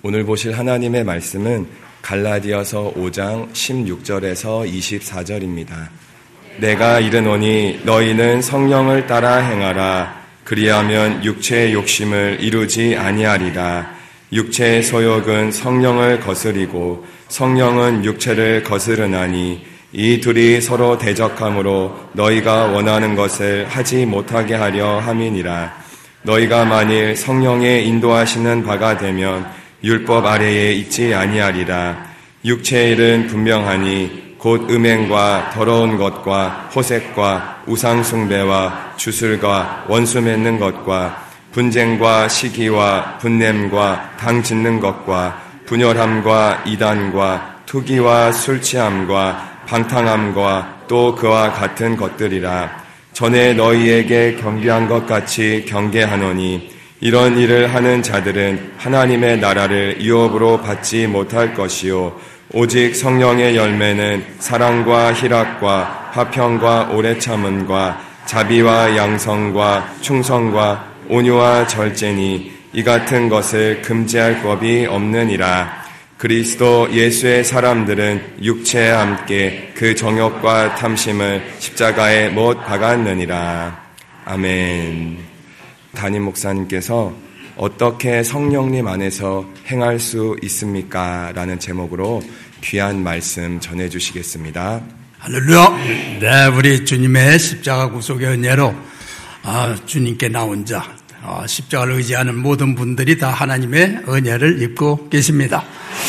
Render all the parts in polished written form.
오늘 보실 하나님의 말씀은 갈라디아서 5장 16절에서 24절입니다. 내가 이르노니 너희는 성령을 따라 행하라. 그리하면 육체의 욕심을 이루지 아니하리라. 육체의 소욕은 성령을 거스리고 성령은 육체를 거스르나니 이 둘이 서로 대적함으로 너희가 원하는 것을 하지 못하게 하려 함이니라. 너희가 만일 성령의 인도하시는 바가 되면 율법 아래에 있지 아니하리라. 육체의 일은 분명하니 곧 음행과 더러운 것과 호색과 우상숭배와 주술과 원수 맺는 것과 분쟁과 시기와 분냄과 당 짓는 것과 분열함과 이단과 투기와 술취함과 방탕함과 또 그와 같은 것들이라. 전에 너희에게 경계한 것 같이 경계하노니 이런 일을 하는 자들은 하나님의 나라를 유업으로 받지 못할 것이요 오직 성령의 열매는 사랑과 희락과 화평과 오래 참음과 자비와 양성과 충성과 온유와 절제니 이 같은 것을 금지할 법이 없느니라. 그리스도 예수의 사람들은 육체에 함께 그 정욕과 탐심을 십자가에 못 박았느니라. 아멘. 담임 목사님께서 어떻게 성령님 안에서 행할 수 있습니까? 라는 제목으로 귀한 말씀 전해주시겠습니다. 할렐루야. 네, 우리 주님의 십자가 구속의 은혜로 주님께 나온 자, 십자가를 의지하는 모든 분들이 다 하나님의 은혜를 입고 계십니다.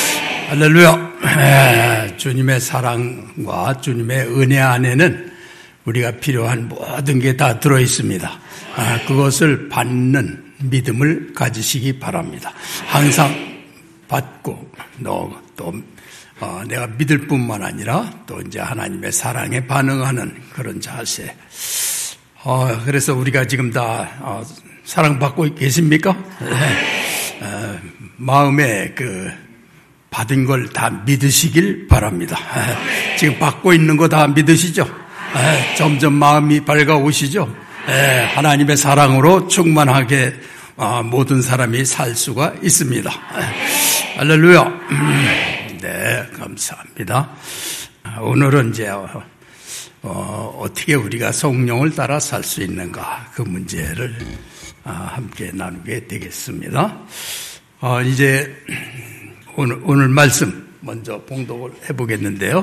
할렐루야. 주님의 사랑과 주님의 은혜 안에는 우리가 필요한 모든 게 다 들어있습니다. 그것을 받는 믿음을 가지시기 바랍니다. 항상 받고 또 내가 믿을 뿐만 아니라 또 이제 하나님의 사랑에 반응하는 그런 자세. 그래서 우리가 지금 다 사랑받고 계십니까? 마음에 받은 걸 다 믿으시길 바랍니다. 지금 받고 있는 거 다 믿으시죠? 점점 마음이 밝아오시죠? 하나님의 사랑으로 충만하게 모든 사람이 살 수가 있습니다. 할렐루야. 네, 감사합니다. 오늘은 이제 어떻게 우리가 성령을 따라 살 수 있는가 그 문제를 함께 나누게 되겠습니다. 이제 오늘 말씀 먼저 봉독을 해보겠는데요.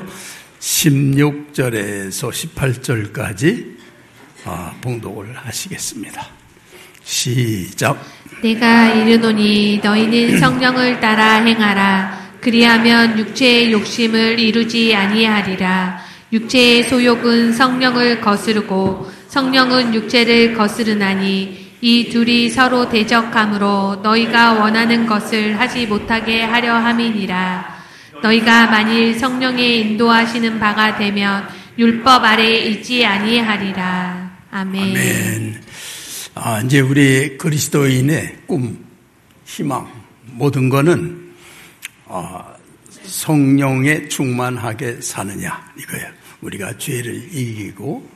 16절에서 18절까지 봉독을 하시겠습니다. 시작. 내가 이르노니 너희는 성령을 따라 행하라. 그리하면 육체의 욕심을 이루지 아니하리라. 육체의 소욕은 성령을 거스르고 성령은 육체를 거스르나니 이 둘이 서로 대적함으로 너희가 원하는 것을 하지 못하게 하려 함이니라. 너희가 만일 성령의 인도하시는 바가 되면 율법 아래에 있지 아니하리라. 아멘. 아멘. 이제 우리 그리스도인의 꿈, 희망, 모든 거는 성령에 충만하게 사느냐 이거예요. 우리가 죄를 이기고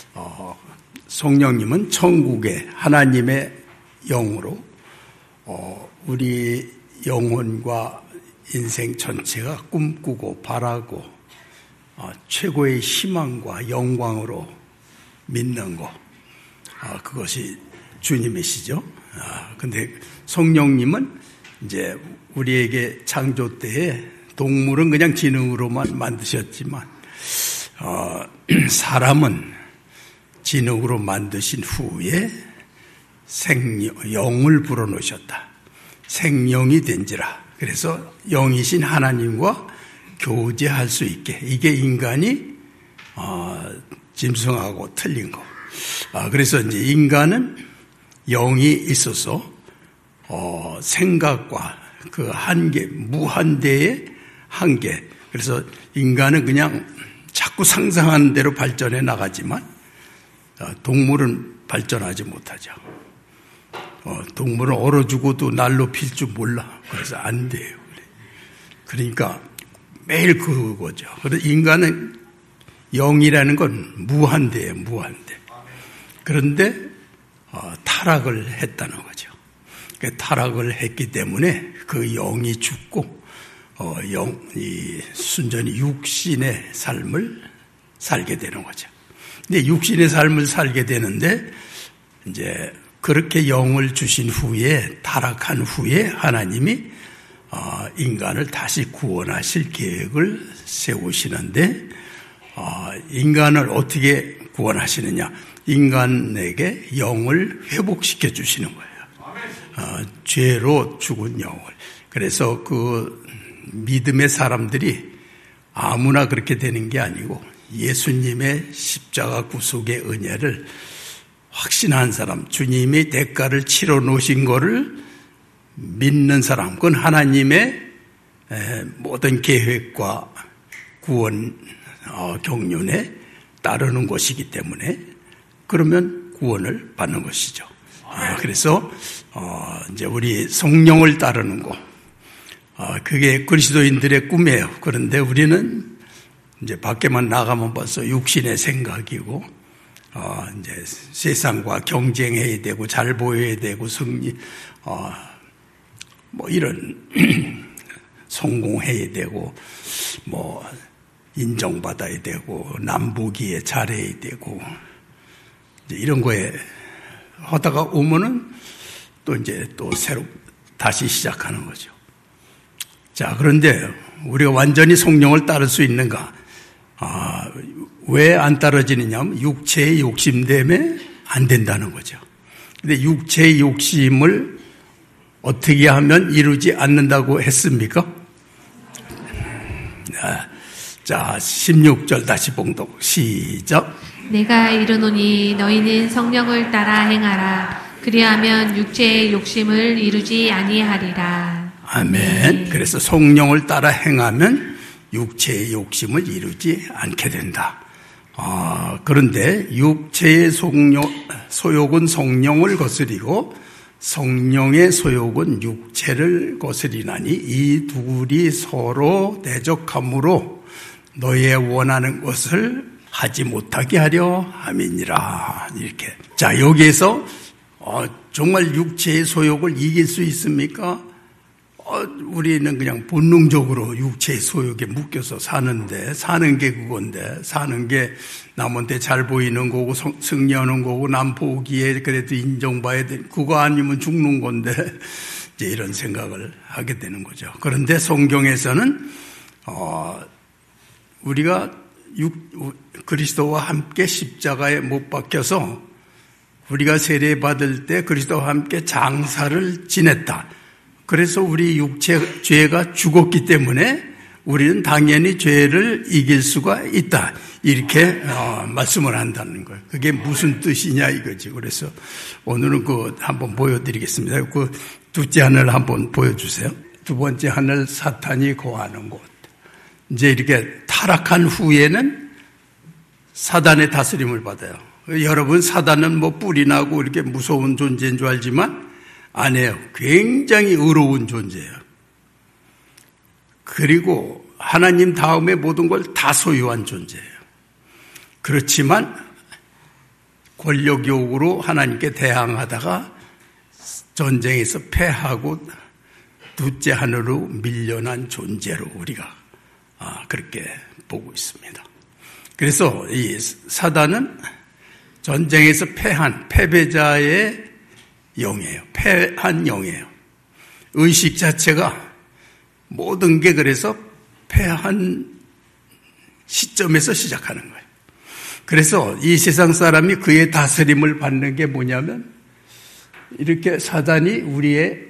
성령님은 천국의 하나님의 영으로 우리 영혼과 인생 전체가 꿈꾸고 바라고 최고의 희망과 영광으로 믿는 것, 그것이 주님이시죠. 근데 성령님은 이제 우리에게 창조 때에 동물은 그냥 지능으로만 만드셨지만 사람은 지능으로 만드신 후에 영을 불어넣으셨다. 생명이 된지라. 그래서 영이신 하나님과 교제할 수 있게. 이게 인간이 짐승하고 틀린 거. 그래서 이제 인간은 영이 있어서 생각과 그 한계, 무한대의 한계. 그래서 인간은 그냥 자꾸 상상하는 대로 발전해 나가지만 동물은 발전하지 못하죠. 동물은 얼어 죽어도 날로 필 줄 몰라. 그래서 안 돼요. 그러니까 매일 그거죠. 그래서 인간은 영이라는 건 무한대예요. 무한대. 그런데 타락을 했다는 거죠. 타락을 했기 때문에 그 영이 죽고 순전히 육신의 삶을 살게 되는 거죠. 근데 육신의 삶을 살게 되는데 이제 그렇게 영을 주신 후에 타락한 후에 하나님이 인간을 다시 구원하실 계획을 세우시는데 인간을 어떻게 구원하시느냐? 인간에게 영을 회복시켜 주시는 거예요. 죄로 죽은 영을. 그래서 그 믿음의 사람들이 아무나 그렇게 되는 게 아니고 예수님의 십자가 구속의 은혜를 확신한 사람, 주님이 대가를 치러 놓으신 거를 믿는 사람, 그건 하나님의 모든 계획과 구원 경륜에 따르는 것이기 때문에 그러면 구원을 받는 것이죠. 그래서 이제 우리 성령을 따르는 거, 그게 그리스도인들의 꿈이에요. 그런데 우리는 이제 밖에만 나가면 벌써 육신의 생각이고, 이제 세상과 경쟁해야 되고, 잘 보여야 되고, 이런, 성공해야 되고, 인정받아야 되고, 남보기에 잘해야 되고, 이제 이런 거에 하다가 오면은 또 새로 다시 시작하는 거죠. 자, 그런데 우리가 완전히 성령을 따를 수 있는가? 왜 안 따라지느냐면 육체의 욕심 때문에 안 된다는 거죠. 근데 육체의 욕심을 어떻게 하면 이루지 않는다고 했습니까? 자, 16절 다시 봉독 시작. 내가 이르노니 너희는 성령을 따라 행하라. 그리하면 육체의 욕심을 이루지 아니하리라. 아멘. 그래서 성령을 따라 행하면 육체의 욕심을 이루지 않게 된다. 그런데 육체의 소욕은 성령을 거스리고 성령의 소욕은 육체를 거스리나니 이 둘이 서로 대적함으로 너의 원하는 것을 하지 못하게 하려 함이니라. 이렇게. 자, 여기에서 정말 육체의 소욕을 이길 수 있습니까? 우리는 그냥 본능적으로 육체의 소욕에 묶여서 사는데, 사는 게 그건데, 사는 게 남한테 잘 보이는 거고, 승리하는 거고, 남 보기에 그래도 인정받아야 돼. 그거 아니면 죽는 건데, 이제 이런 생각을 하게 되는 거죠. 그런데 성경에서는, 우리가 그리스도와 함께 십자가에 못 박혀서 우리가 세례받을 때 그리스도와 함께 장사를 지냈다. 그래서 우리 육체 죄가 죽었기 때문에 우리는 당연히 죄를 이길 수가 있다. 이렇게 말씀을 한다는 거예요. 그게 무슨 뜻이냐 이거지. 그래서 오늘은 한번 보여드리겠습니다. 그 둘째 하늘 한번 보여주세요. 두 번째 하늘 사탄이 거하는 곳. 이제 이렇게 타락한 후에는 사단의 다스림을 받아요. 여러분, 사단은 뿔이 나고 이렇게 무서운 존재인 줄 알지만 아니에요. 굉장히 의로운 존재예요. 그리고 하나님 다음에 모든 걸 다 소유한 존재예요. 그렇지만 권력욕으로 하나님께 대항하다가 전쟁에서 패하고 둘째 하늘로 밀려난 존재로 우리가 그렇게 보고 있습니다. 그래서 이 사단은 전쟁에서 패한 패배자의 영이에요. 패한 영이에요. 의식 자체가 모든 게 그래서 패한 시점에서 시작하는 거예요. 그래서 이 세상 사람이 그의 다스림을 받는 게 뭐냐면 이렇게 사단이 우리의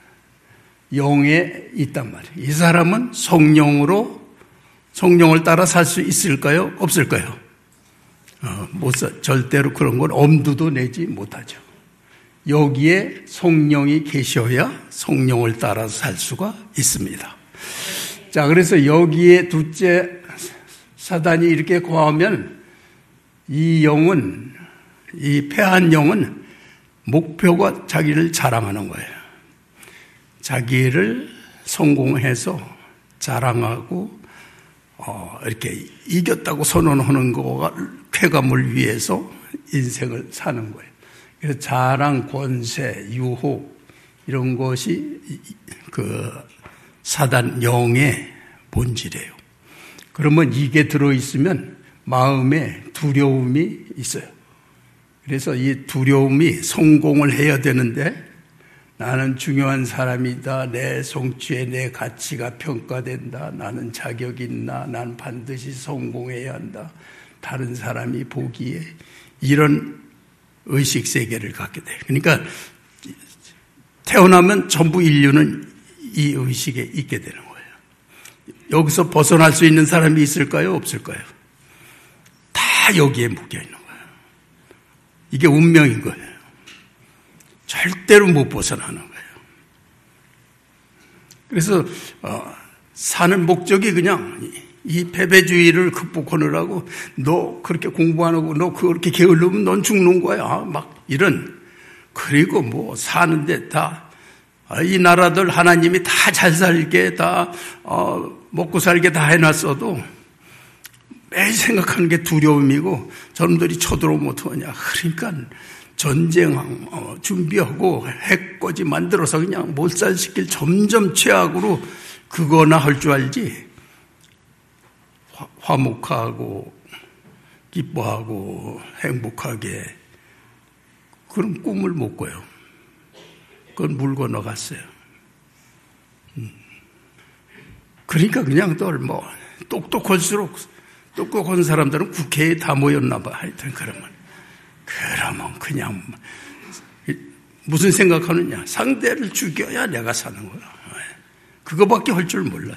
영에 있단 말이에요. 이 사람은 성령을 따라 살 수 있을까요? 없을까요? 절대로 그런 건 엄두도 내지 못하죠. 여기에 성령이 계셔야 성령을 따라 살 수가 있습니다. 자, 그래서 여기에 둘째 사단이 이렇게 거하면 이 영은, 이 패한 영은 목표가 자기를 자랑하는 거예요. 자기를 성공해서 자랑하고 이렇게 이겼다고 선언하는 거가 쾌감을 위해서 인생을 사는 거예요. 그래서 자랑, 권세, 유혹 이런 것이 그 사단 영의 본질이에요. 그러면 이게 들어있으면 마음에 두려움이 있어요. 그래서 이 두려움이 성공을 해야 되는데 나는 중요한 사람이다. 내 성취에 내 가치가 평가된다. 나는 자격이 있나. 난 반드시 성공해야 한다. 다른 사람이 보기에 이런 의식세계를 갖게 돼요. 그러니까 태어나면 전부 인류는 이 의식에 있게 되는 거예요. 여기서 벗어날 수 있는 사람이 있을까요? 없을까요? 다 여기에 묶여있는 거예요. 이게 운명인 거예요. 절대로 못 벗어나는 거예요. 그래서 사는 목적이 그냥 이 패배주의를 극복하느라고 너 그렇게 공부 안 하고 너 그렇게 게을르면 넌 죽는 거야. 막 이런. 그리고 뭐 사는데 다 이 나라들 하나님이 다 잘 살게 다 먹고 살게 다 해놨어도 매일 생각하는 게 두려움이고 저놈들이 쳐들어오면 어떡하냐. 그러니까 전쟁 준비하고 핵거지 만들어서 그냥 몰살시킬 점점 최악으로 그거나 할 줄 알지. 화목하고 기뻐하고 행복하게 그런 꿈을 못 꿔요. 그건 물 건너갔어요. 그러니까 그냥 또 뭐 똑똑할수록 똑똑한 사람들은 국회에 다 모였나 봐. 하여튼 그러면 그냥 무슨 생각하느냐. 상대를 죽여야 내가 사는 거야. 그거밖에 할 줄 몰라요.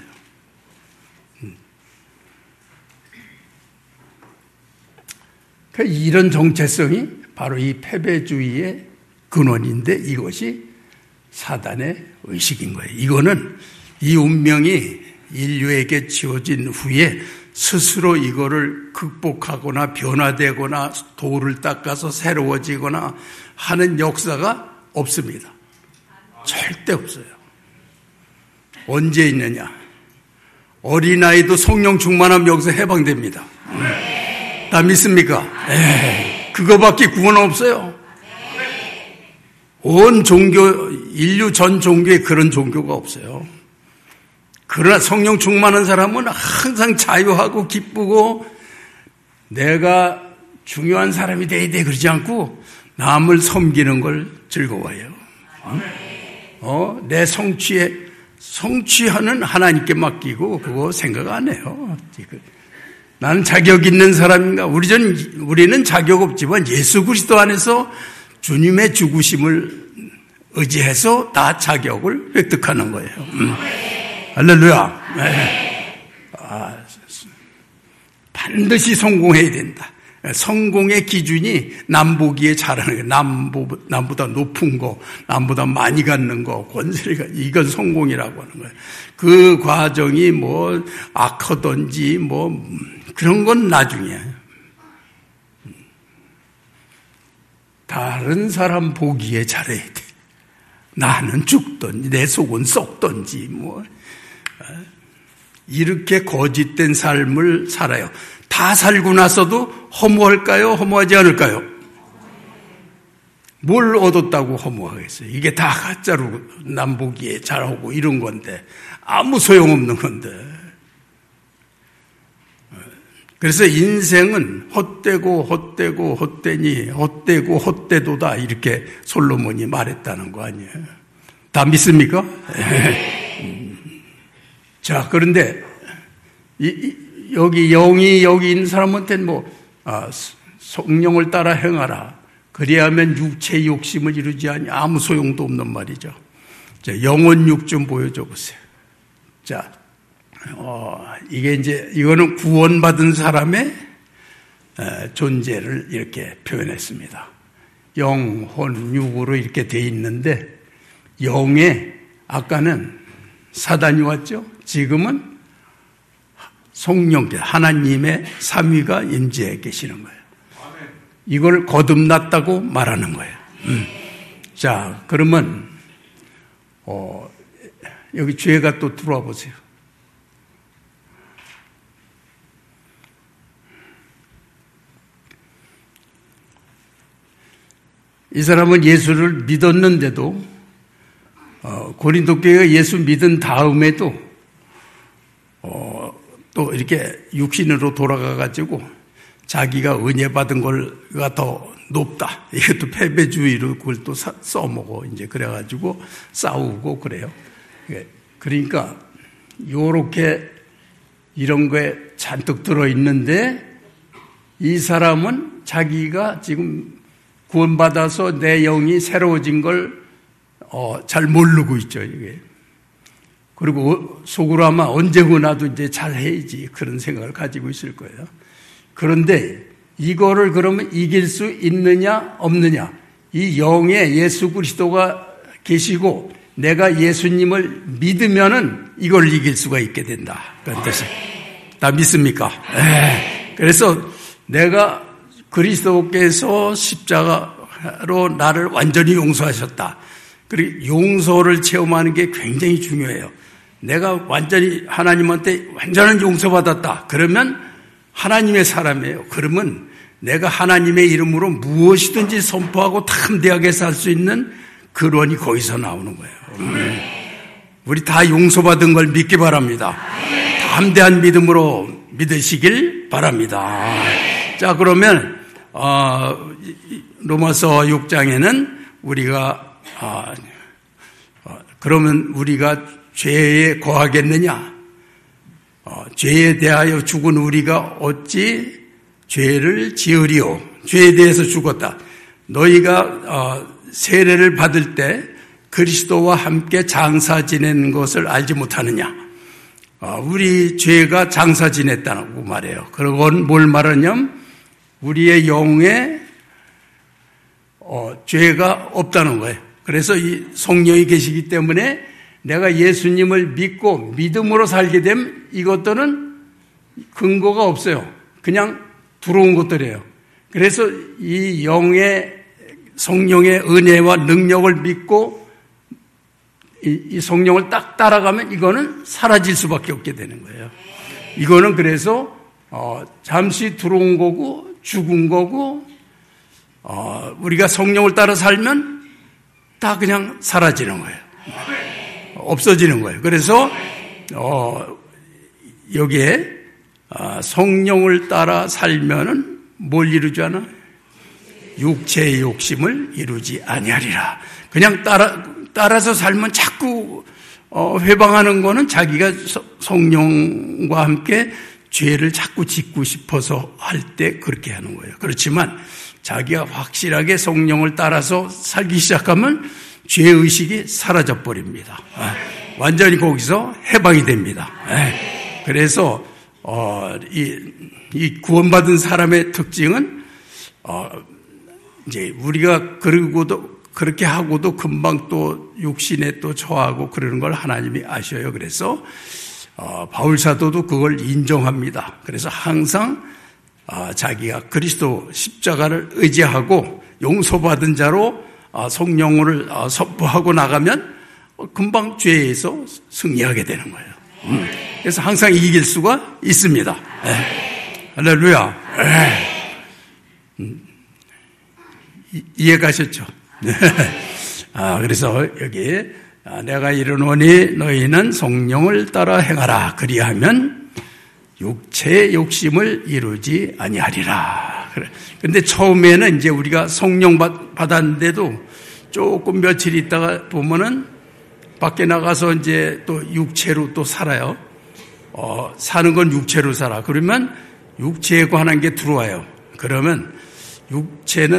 이런 정체성이 바로 이 패배주의의 근원인데 이것이 사단의 의식인 거예요. 이거는 이 운명이 인류에게 지어진 후에 스스로 이거를 극복하거나 변화되거나 돌을 닦아서 새로워지거나 하는 역사가 없습니다. 절대 없어요. 언제 있느냐? 어린아이도 성령 충만하면 여기서 해방됩니다. 다 믿습니까? 그거밖에 구원 없어요. 온 종교, 인류 전 종교에 그런 종교가 없어요. 그러나 성령 충만한 사람은 항상 자유하고 기쁘고 내가 중요한 사람이 돼야 돼 그러지 않고 남을 섬기는 걸 즐거워해요. 내 성취하는 하나님께 맡기고 그거 생각 안 해요. 나는 자격 있는 사람인가? 우리는 자격 없지만 예수 그리스도 안에서 주님의 죽으심을 의지해서 다 자격을 획득하는 거예요. 할렐루야. 반드시 성공해야 된다. 성공의 기준이 남 보기에 잘하는 거, 남보다 높은 거, 남보다 많이 갖는 거, 권세를 갖는 이건 성공이라고 하는 거예요. 그 과정이 뭐 악하든지 뭐 그런 건 나중이에요. 다른 사람 보기에 잘해야 돼. 나는 죽든지 내 속은 썩든지 뭐 이렇게 거짓된 삶을 살아요. 다 살고 나서도 허무할까요? 허무하지 않을까요? 뭘 얻었다고 허무하겠어요? 이게 다 가짜로 남 보기에 잘하고 이런 건데 아무 소용없는 건데. 그래서 인생은 헛되고 헛되고 헛되니 헛되고 헛되도다 이렇게 솔로몬이 말했다는 거 아니에요. 다 믿습니까? 자, 그런데 여기 영이 여기 있는 사람한테는 성령을 따라 행하라. 그리하면 육체의 욕심을 이루지 않니 아무 소용도 없는 말이죠. 자, 영혼 육 좀 보여줘 보세요. 자, 이거는 구원받은 사람의 존재를 이렇게 표현했습니다. 영혼 육으로 이렇게 돼 있는데 영에 아까는 사단이 왔죠. 지금은 성령, 하나님의 삼위가 임재해 계시는 거예요. 이걸 거듭났다고 말하는 거예요. 자, 그러면 여기 죄가 또 들어와 보세요. 이 사람은 예수를 믿었는데도 고린도 교회가 예수 믿은 다음에도 또 이렇게 육신으로 돌아가가지고 자기가 은혜 받은 걸가 더 높다. 이것도 패배주의로 그걸 또 써먹어. 이제 그래가지고 싸우고 그래요. 그러니까 요렇게 이런 거에 잔뜩 들어있는데 이 사람은 자기가 지금 구원받아서 내 영이 새로워진 걸 잘 모르고 있죠, 이게. 그리고 속으로 아마 언제구나도 이제 잘 해야지 그런 생각을 가지고 있을 거예요. 그런데 이거를 그러면 이길 수 있느냐 없느냐, 이 영에 예수 그리스도가 계시고 내가 예수님을 믿으면은 이걸 이길 수가 있게 된다. 그런 뜻이. 다 믿습니까? 그래서 내가 그리스도께서 십자가로 나를 완전히 용서하셨다. 그리고 용서를 체험하는 게 굉장히 중요해요. 내가 완전히 하나님한테 완전한 용서받았다. 그러면 하나님의 사람이에요. 그러면 내가 하나님의 이름으로 무엇이든지 선포하고 담대하게 살 수 있는 근원이 거기서 나오는 거예요. 우리 다 용서받은 걸 믿기 바랍니다. 담대한 믿음으로 믿으시길 바랍니다. 자, 그러면 로마서 6장에는 우리가 그러면 우리가 죄에 거하겠느냐? 죄에 대하여 죽은 우리가 어찌 죄를 지으리요? 죄에 대해서 죽었다. 너희가 세례를 받을 때 그리스도와 함께 장사 지낸 것을 알지 못하느냐? 우리 죄가 장사 지냈다고 말해요. 그건 뭘 말하냐면 우리의 영에 죄가 없다는 거예요. 그래서 이 성령이 계시기 때문에 내가 예수님을 믿고 믿음으로 살게 되면 이것들은 근거가 없어요. 그냥 들어온 것들이에요. 그래서 이 영의 성령의 은혜와 능력을 믿고 이 성령을 딱 따라가면 이거는 사라질 수밖에 없게 되는 거예요. 이거는 그래서 잠시 들어온 거고 죽은 거고 우리가 성령을 따라 살면 다 그냥 사라지는 거예요. 없어지는 거예요. 그래서 여기에 성령을 따라 살면은 뭘 이루지 않아? 육체의 욕심을 이루지 아니하리라. 그냥 따라서 살면 자꾸 회방하는 거는 자기가 성령과 함께 죄를 자꾸 짓고 싶어서 할 때 그렇게 하는 거예요. 그렇지만 자기가 확실하게 성령을 따라서 살기 시작하면 죄의식이 사라져 버립니다. 완전히 거기서 해방이 됩니다. 그래서 이 구원받은 사람의 특징은 이제 우리가 그렇게 하고도 금방 또 육신에 또 처하고 그러는 걸 하나님이 아셔요. 그래서 바울 사도도 그걸 인정합니다. 그래서 항상 자기가 그리스도 십자가를 의지하고 용서받은 자로 성령을 선포하고 나가면 금방 죄에서 승리하게 되는 거예요. 그래서 항상 이길 수가 있습니다. 할렐루야. 이해 가셨죠? 그래서 여기 내가 이르노니 너희는 성령을 따라 행하라. 그리하면 육체의 욕심을 이루지 아니하리라. 그런데 처음에는 이제 우리가 성령 받았는데도 조금 며칠 있다가 보면은 밖에 나가서 이제 또 육체로 또 살아요. 사는 건 육체로 살아. 그러면 육체에 관한 게 들어와요. 그러면 육체는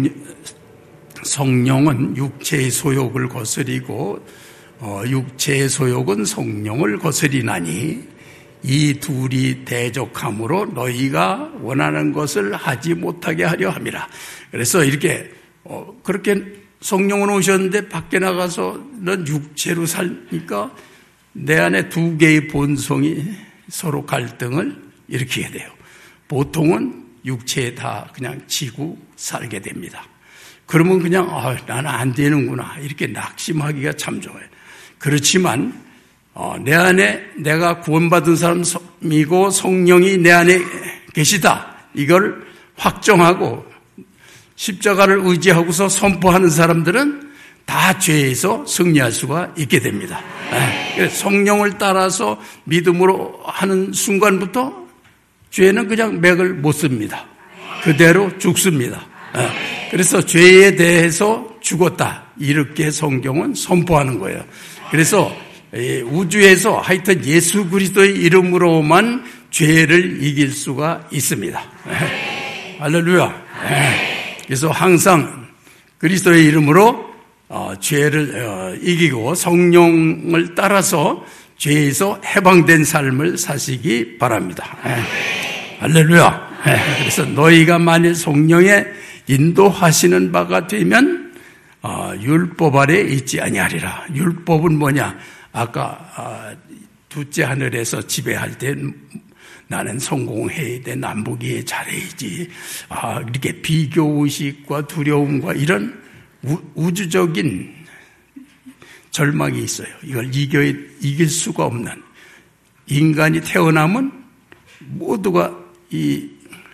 성령은 육체의 소욕을 거스리고 육체의 소욕은 성령을 거스리나니 이 둘이 대적함으로 너희가 원하는 것을 하지 못하게 하려 함이라. 그래서 이렇게 그렇게 성령은 오셨는데 밖에 나가서 넌 육체로 살니까 내 안에 두 개의 본성이 서로 갈등을 일으키게 돼요. 보통은 육체에 다 그냥 지고 살게 됩니다. 그러면 그냥 나는 안 되는구나 이렇게 낙심하기가 참 좋아요. 그렇지만 내 안에 내가 구원받은 사람이고 성령이 내 안에 계시다 이걸 확정하고 십자가를 의지하고서 선포하는 사람들은 다 죄에서 승리할 수가 있게 됩니다. 성령을 따라서 믿음으로 하는 순간부터 죄는 그냥 맥을 못 씁니다. 그대로 죽습니다. 그래서 죄에 대해서 죽었다, 이렇게 성경은 선포하는 거예요. 그래서 우주에서 하여튼 예수 그리스도의 이름으로만 죄를 이길 수가 있습니다. 할렐루야. 그래서 항상 그리스도의 이름으로 죄를 이기고 성령을 따라서 죄에서 해방된 삶을 사시기 바랍니다. 할렐루야. 그래서 너희가 만일 성령의 인도하시는 바가 되면 율법 아래 있지 아니하리라. 율법은 뭐냐? 아까 둘째 하늘에서 지배할 때 나는 성공해야 돼, 남북이 잘해야지, 이렇게 비교의식과 두려움과 이런 우주적인 절망이 있어요. 이걸 이길 수가 없는, 인간이 태어나면 모두가 이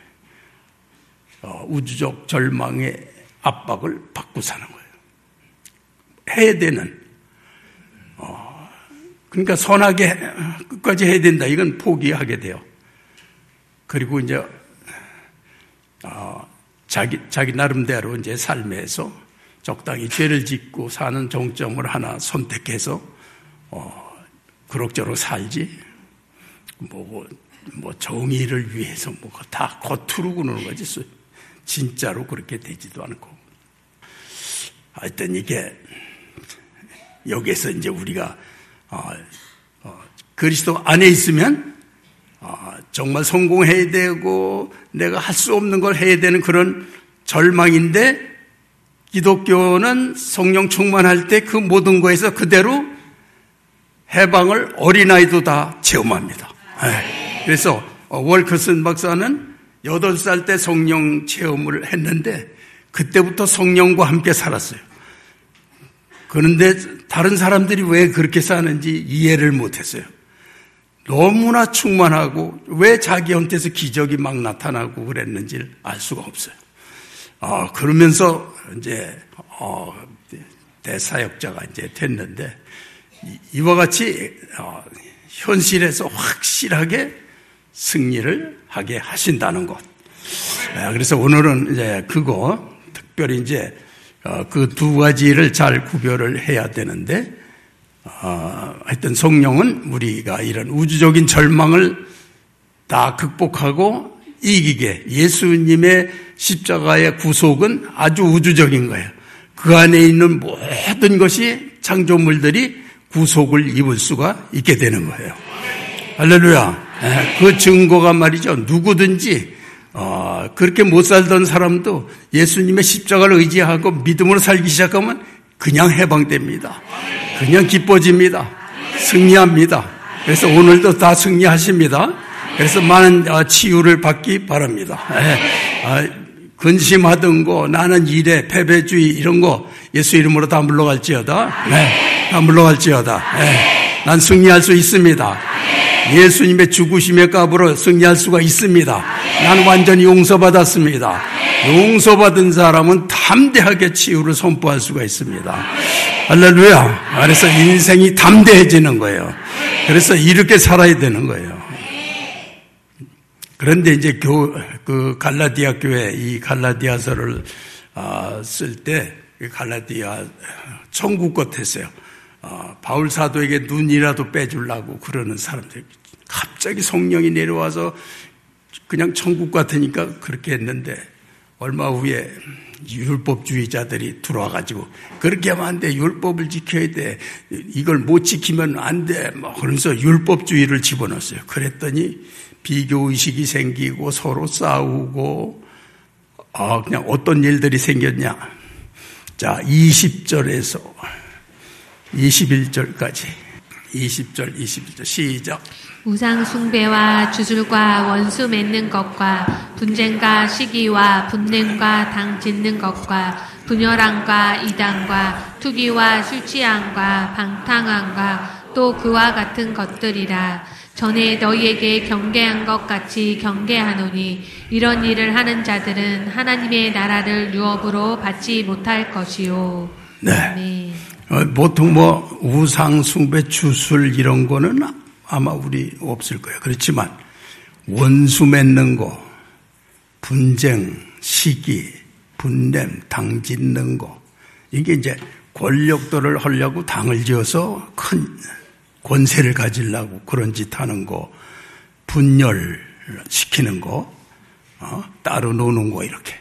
우주적 절망의 압박을 받고 사는 거예요. 해야 되는, 그러니까 선하게 끝까지 해야 된다, 이건 포기하게 돼요. 그리고 이제 자기 나름대로 이제 삶에서 적당히 죄를 짓고 사는 정점을 하나 선택해서 그럭저럭 살지, 뭐 정의를 위해서 뭐 다 겉으로 구는 거지 진짜로 그렇게 되지도 않고. 하여튼 이게 여기에서 이제 우리가 그리스도 안에 있으면 정말 성공해야 되고 내가 할 수 없는 걸 해야 되는 그런 절망인데, 기독교는 성령 충만할 때 그 모든 거에서 그대로 해방을 어린아이도 다 체험합니다. 그래서 월커슨 박사는 8살 때 성령 체험을 했는데 그때부터 성령과 함께 살았어요. 그런데 다른 사람들이 왜 그렇게 사는지 이해를 못했어요. 너무나 충만하고 왜 자기한테서 기적이 막 나타나고 그랬는지를 알 수가 없어요. 그러면서 이제 대사역자가 이제 됐는데, 이와 같이 현실에서 확실하게 승리를 하게 하신다는 것. 그래서 오늘은 이제 그거 특별히 이제 그 두 가지를 잘 구별을 해야 되는데, 하여튼 성령은 우리가 이런 우주적인 절망을 다 극복하고 이기게, 예수님의 십자가의 구속은 아주 우주적인 거예요. 그 안에 있는 모든 것이 창조물들이 구속을 입을 수가 있게 되는 거예요. 할렐루야. 그 증거가 말이죠, 누구든지 그렇게 못 살던 사람도 예수님의 십자가를 의지하고 믿음으로 살기 시작하면 그냥 해방됩니다. 그냥 기뻐집니다. 승리합니다. 그래서 오늘도 다 승리하십니다. 그래서 많은 치유를 받기 바랍니다. 근심하던 거, 나는 이래, 패배주의 이런 거 예수 이름으로 다 물러갈지어다. 다 물러갈지어다. 난 승리할 수 있습니다. 예수님의 죽으심의 값으로 승리할 수가 있습니다. 난 완전히 용서받았습니다. 용서받은 사람은 담대하게 치유를 선포할 수가 있습니다. 할렐루야. 그래서 인생이 담대해지는 거예요. 그래서 이렇게 살아야 되는 거예요. 그런데 이제 그 갈라디아 교회, 이 갈라디아서를 쓸 때 갈라디아 천국 같았어요. 바울 사도에게 눈이라도 빼주려고 그러는 사람들, 갑자기 성령이 내려와서 그냥 천국 같으니까 그렇게 했는데, 얼마 후에 율법주의자들이 들어와가지고 그렇게 하면 안 돼, 율법을 지켜야 돼, 이걸 못 지키면 안 돼, 그러면서 율법주의를 집어넣었어요. 그랬더니 비교의식이 생기고 서로 싸우고, 그냥 어떤 일들이 생겼냐. 자, 20절에서 21절까지. 20절, 21절 시작. 우상 숭배와 주술과 원수 맺는 것과 분쟁과 시기와 분냄과 당 짓는 것과 분열함과 이단과 투기와 술 취함과 방탕함과 또 그와 같은 것들이라. 전에 너희에게 경계한 것 같이 경계하노니 이런 일을 하는 자들은 하나님의 나라를 유업으로 받지 못할 것이요. 네. 보통 뭐 우상 숭배, 주술 이런 거는 아마 우리 없을 거예요. 그렇지만 원수 맺는 거, 분쟁, 시기, 분냄, 당 짓는 거, 이게 이제 권력들을 하려고 당을 지어서 큰 권세를 가지려고 그런 짓 하는 거, 분열 시키는 거, 따로 노는 거, 이렇게.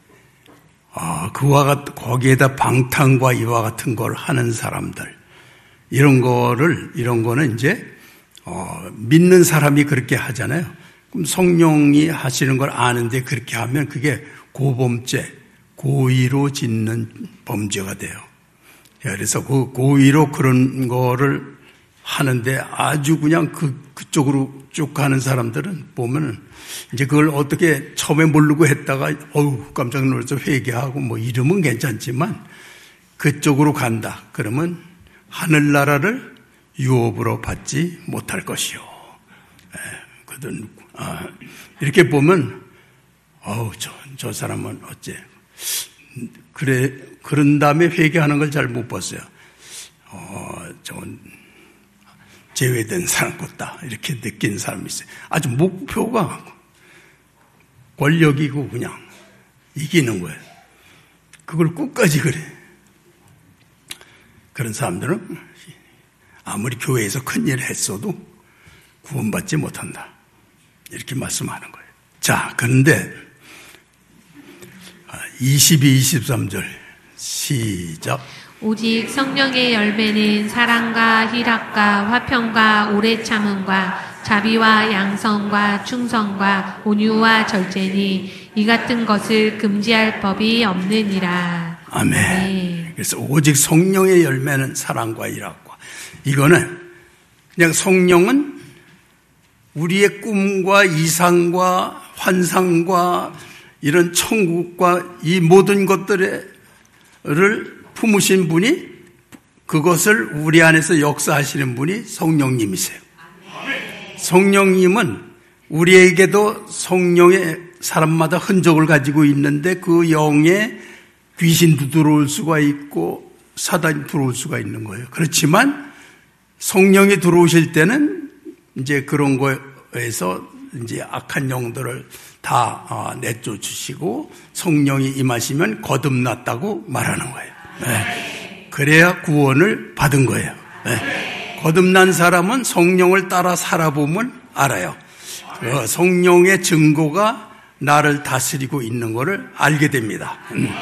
거기에다 방탕과 이와 같은 걸 하는 사람들, 이런 거는 이제, 믿는 사람이 그렇게 하잖아요. 그럼 성령이 하시는 걸 아는데 그렇게 하면 그게 고범죄, 고의로 짓는 범죄가 돼요. 그래서 그 고의로 그런 거를 하는데 아주 그냥 그쪽으로 쭉 가는 사람들은 보면은 이제 그걸 어떻게 처음에 모르고 했다가 깜짝 놀라서 회개하고 뭐 이러면 괜찮지만 그쪽으로 간다. 그러면 하늘나라를 유업으로 받지 못할 것이요. 이렇게 보면 저 사람은 어째 그런 다음에 회개하는 걸 잘 못 봤어요. 저건 제외된 사람 같다 이렇게 느낀 사람이 있어요. 아주 목표가 권력이고 그냥 이기는 거예요. 그걸 끝까지 그래. 그런 사람들은 아무리 교회에서 큰일을 했어도 구원받지 못한다. 이렇게 말씀하는 거예요. 자, 그런데 22, 23절 시작. 오직 성령의 열매는 사랑과 희락과 화평과 오래 참음과 자비와 양성과 충성과 온유와 절제니 이 같은 것을 금지할 법이 없느니라. 아멘. 네. 그래서 오직 성령의 열매는 사랑과 희락과, 이거는 그냥 성령은 우리의 꿈과 이상과 환상과 이런 천국과 이 모든 것들을 품으신 분이, 그것을 우리 안에서 역사하시는 분이 성령님이세요. 성령님은 우리에게도 성령의 사람마다 흔적을 가지고 있는데 그 영에 귀신도 들어올 수가 있고 사단이 들어올 수가 있는 거예요. 그렇지만 성령이 들어오실 때는 이제 그런 거에서 이제 악한 영들을 다 내쫓으시고 성령이 임하시면 거듭났다고 말하는 거예요. 네. 그래야 구원을 받은 거예요. 네. 거듭난 사람은 성령을 따라 살아보면 알아요. 성령의 증거가 나를 다스리고 있는 것을 알게 됩니다.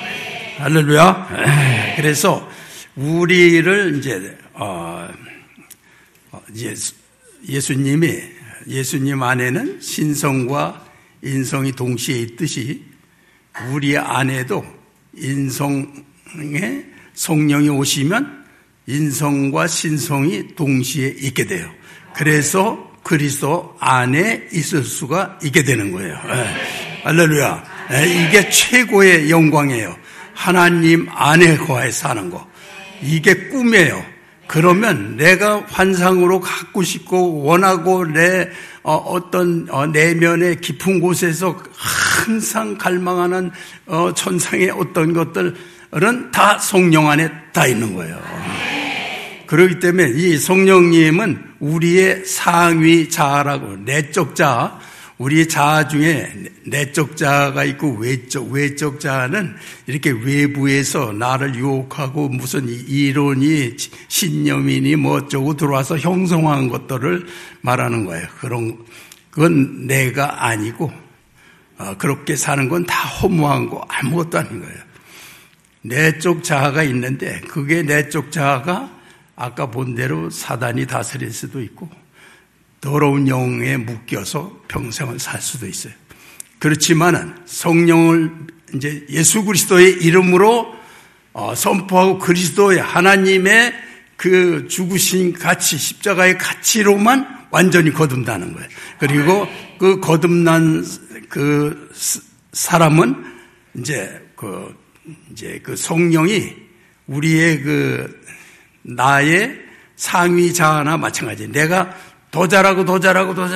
할렐루야. 그래서 우리를 이제 예수님 안에는 신성과 인성이 동시에 있듯이 우리 안에도 인성에 성령이 오시면 인성과 신성이 동시에 있게 돼요. 그래서 그리스도 안에 있을 수가 있게 되는 거예요. 할렐루야. 이게 최고의 영광이에요. 하나님 안에 거해 사는 거. 이게 꿈이에요. 그러면 내가 환상으로 갖고 싶고 원하고 내 어떤 내면의 깊은 곳에서 항상 갈망하는 천상의 어떤 것들은 다 성령 안에 다 있는 거예요. 그렇기 때문에 이 성령님은 우리의 상위 자아라고, 내적 자아, 우리 자아 중에 내적 자아가 있고 외적 자아는 이렇게 외부에서 나를 유혹하고 무슨 이론이 신념이니 뭐 어쩌고 들어와서 형성한 것들을 말하는 거예요. 그건 내가 아니고 그렇게 사는 건 다 허무한 거 아무것도 아닌 거예요. 내적 자아가 있는데 그게 내적 자아가 아까 본 대로 사단이 다스릴 수도 있고 더러운 영에 묶여서 평생을 살 수도 있어요. 그렇지만은 성령을 이제 예수 그리스도의 이름으로 선포하고 그리스도의 하나님의 그 죽으신 가치, 십자가의 가치로만 완전히 거듭나는 거예요. 그리고 그 거듭난 그 사람은 이제 그 성령이 우리의 나의 상위 자아나 마찬가지. 내가 더 잘하고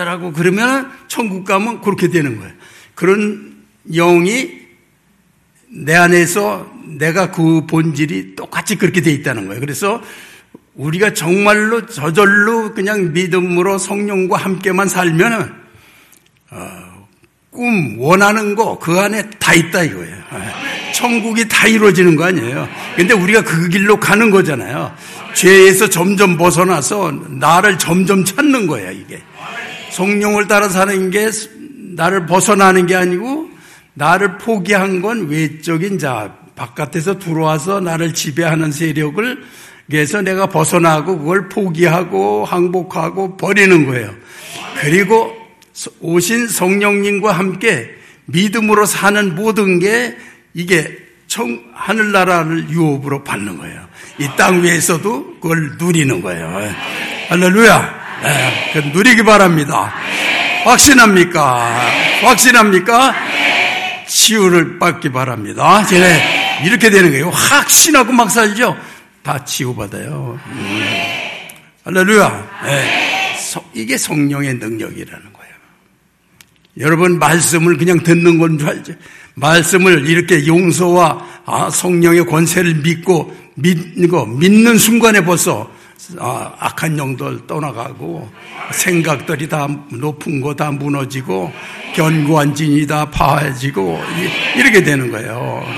그러면 천국 가면 그렇게 되는 거예요. 그런 영이 내 안에서 내가 그 본질이 똑같이 그렇게 돼 있다는 거예요. 그래서 우리가 정말로 저절로 그냥 믿음으로 성령과 함께만 살면은 꿈 원하는 거 그 안에 다 있다 이거예요. 천국이 다 이루어지는 거 아니에요. 근데 우리가 그 길로 가는 거잖아요. 죄에서 점점 벗어나서 나를 점점 찾는 거예요. 이게 성령을 따라 사는 게 나를 벗어나는 게 아니고 나를 포기한 건 외적인 자 바깥에서 들어와서 나를 지배하는 세력을 그래서 내가 벗어나고 그걸 포기하고 항복하고 버리는 거예요. 그리고 오신 성령님과 함께 믿음으로 사는 모든 게 이게 하늘나라를 유업으로 받는 거예요. 이 땅 위에서도 그걸 누리는 거예요. 할렐루야. 네, 그 누리기 바랍니다. 확신합니까? 확신합니까? 치유를 받기 바랍니다. 이렇게 되는 거예요. 확신하고 막 살죠? 다 치유받아요. 할렐루야. 네, 이게 성령의 능력이라는 거예요. 여러분 말씀을 그냥 듣는 건 줄 알죠? 말씀을 이렇게 용서와 성령의 권세를 믿는 순간에 벌써 악한 영들 떠나가고 생각들이 다 높은 거 다 무너지고 견고한 진이 다 파해지고 이렇게 되는 거예요.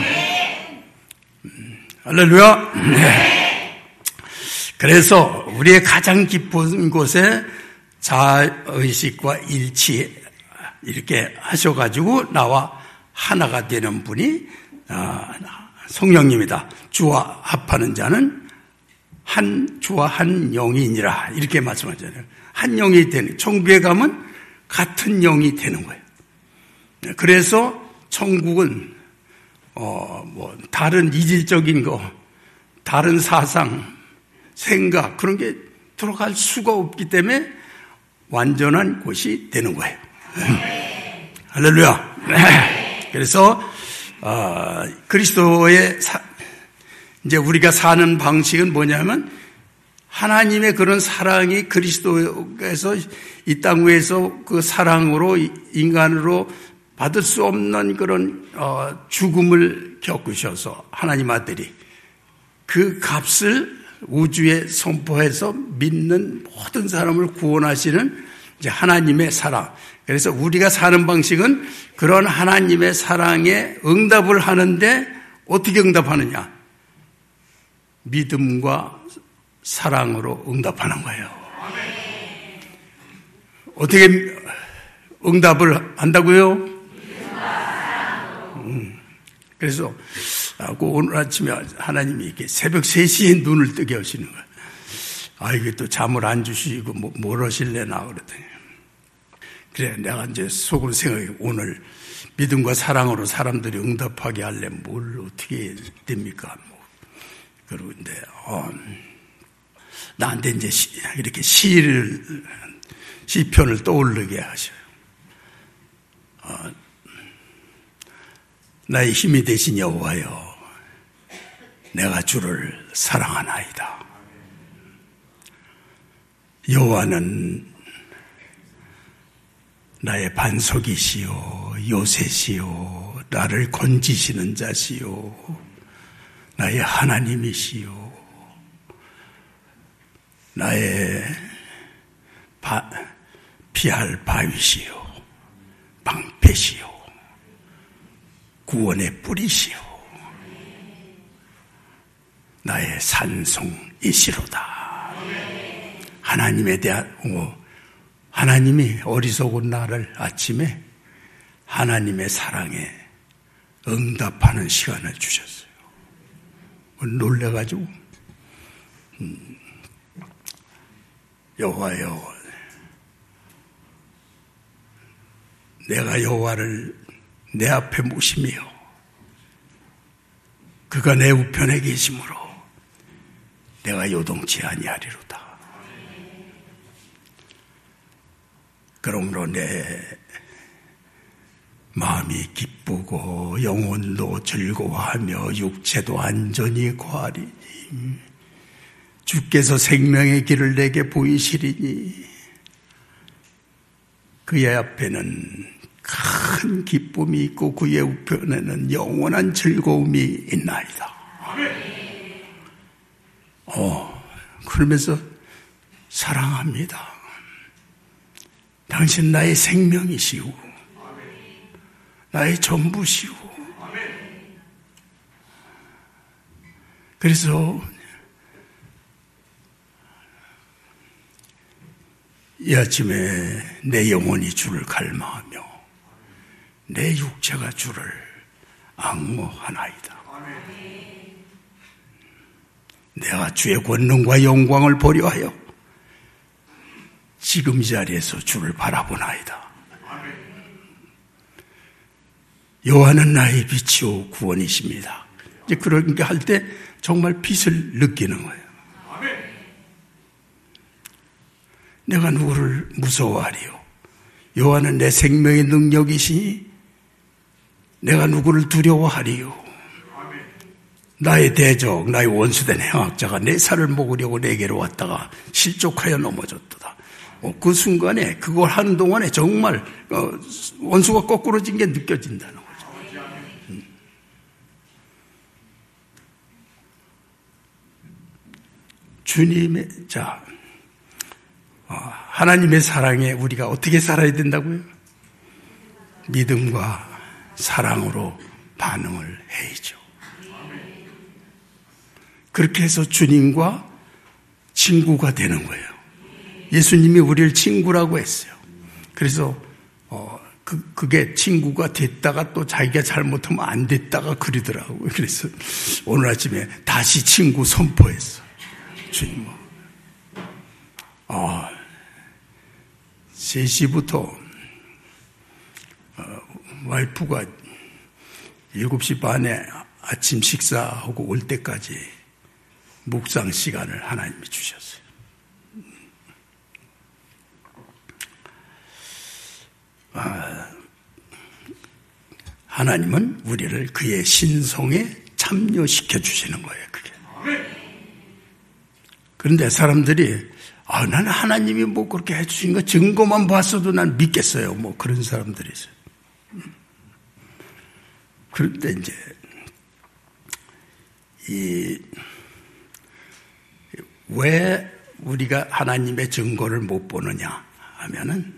할렐루야. 네. 그래서 우리의 가장 깊은 곳에 자의식과 일치 이렇게 하셔가지고 나와 하나가 되는 분이 성령님이다. 주와 합하는 자는 주와 한 영이니라 이렇게 말씀하잖아요. 한 영이 되는 천국에 가면 같은 영이 되는 거예요. 그래서 천국은 다른 이질적인 거, 다른 사상, 생각 그런 게 들어갈 수가 없기 때문에 완전한 곳이 되는 거예요. 할렐루야. 그래서 그리스도의 이제 우리가 사는 방식은 뭐냐면 하나님의 그런 사랑이 그리스도에서 이 땅 위에서 그 사랑으로 인간으로 받을 수 없는 그런 죽음을 겪으셔서 하나님 아들이 그 값을 우주에 선포해서 믿는 모든 사람을 구원하시는 이제 하나님의 사랑. 그래서 우리가 사는 방식은 그런 하나님의 사랑에 응답을 하는데 어떻게 응답하느냐? 믿음과 사랑으로 응답하는 거예요. 어떻게 응답을 한다고요? 그래서 오늘 아침에 하나님이 이렇게 새벽 3시에 눈을 뜨게 하시는 거예요. 이게 또 잠을 안 주시고 뭘 하실래나 그랬더니 그래 내가 이제 속으로 생각해 오늘 믿음과 사랑으로 사람들이 응답하게 하려면 뭘 어떻게 됩니까? 그러는데 나한테 이제 이렇게 시편을 떠오르게 하셔요. 나의 힘이 되신 여호와여, 내가 주를 사랑하나이다. 여호와는 나의 반석이시요 요새시요 나를 건지시는 자시요 나의 하나님이시요 나의 피할 바위시요 방패시요 구원의 뿌리시요 나의 산송이시로다. 하나님에 대한 하나님이 어리석은 나를 아침에 하나님의 사랑에 응답하는 시간을 주셨어요. 놀래가지고 여호와여, 내가 여호와를 내 앞에 모시며 그가 내 우편에 계심으로 내가 요동치 아니하리로다. 그러므로 내 마음이 기쁘고 영혼도 즐거워하며 육체도 안전히 거하리니 주께서 생명의 길을 내게 보이시리니 그의 앞에는 큰 기쁨이 있고 그의 우편에는 영원한 즐거움이 있나이다. 그러면서 사랑합니다. 당신 나의 생명이시오. 나의 전부시오. 그래서 이 아침에 내 영혼이 주를 갈망하며 내 육체가 주를 앙모하나이다. 내가 주의 권능과 영광을 보려 하여 지금 이 자리에서 주를 바라보나이다. 여호와는 나의 빛이요 구원이십니다. 이제 그렇게 할 때 정말 빛을 느끼는 거예요. 내가 누구를 무서워하리요? 여호와는 내 생명의 능력이시니 내가 누구를 두려워하리요? 나의 대적, 나의 원수된 행악자가 내 살을 먹으려고 내게로 왔다가 실족하여 넘어졌도다. 그 순간에 그걸 하는 동안에 정말 원수가 거꾸로진 게 느껴진다는 거죠. 주님의 하나님의 사랑에 우리가 어떻게 살아야 된다고요? 믿음과 사랑으로 반응을 해야죠. 그렇게 해서 주님과 친구가 되는 거예요. 예수님이 우리를 친구라고 했어요. 그래서 그게 친구가 됐다가 또 자기가 잘못하면 안 됐다가 그러더라고요. 그래서 오늘 아침에 다시 친구 선포했어. 주님 3시부터 와이프가 7시 반에 아침 식사하고 올 때까지 묵상 시간을 하나님이 주셨어요. 하나님은 우리를 그의 신성에 참여시켜 주시는 거예요. 그게. 그런데 사람들이 나는 하나님이 뭐 그렇게 해주신 거 증거만 봤어도 난 믿겠어요. 뭐 그런 사람들이 있어요. 그런데 이제 왜 우리가 하나님의 증거를 못 보느냐 하면은